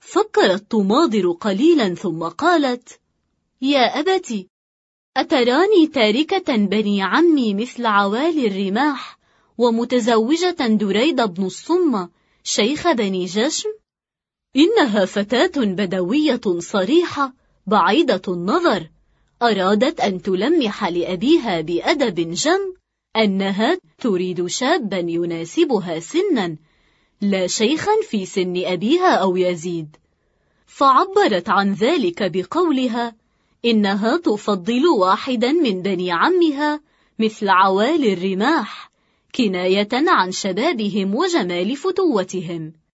فكرت تماضر قليلا ثم قالت: يا أبت، أتراني تاركة بني عمي مثل عوالي الرماح ومتزوجة دريد بن الصمة شيخ بني جشم؟ إنها فتاة بدوية صريحة بعيدة النظر، أرادت أن تلمح لأبيها بأدب جم أنها تريد شابا يناسبها سنا، لا شيخا في سن أبيها أو يزيد. فعبرت عن ذلك بقولها إنها تفضل واحدا من بني عمها مثل عوالي الرماح، كناية عن شبابهم وجمال فتوتهم.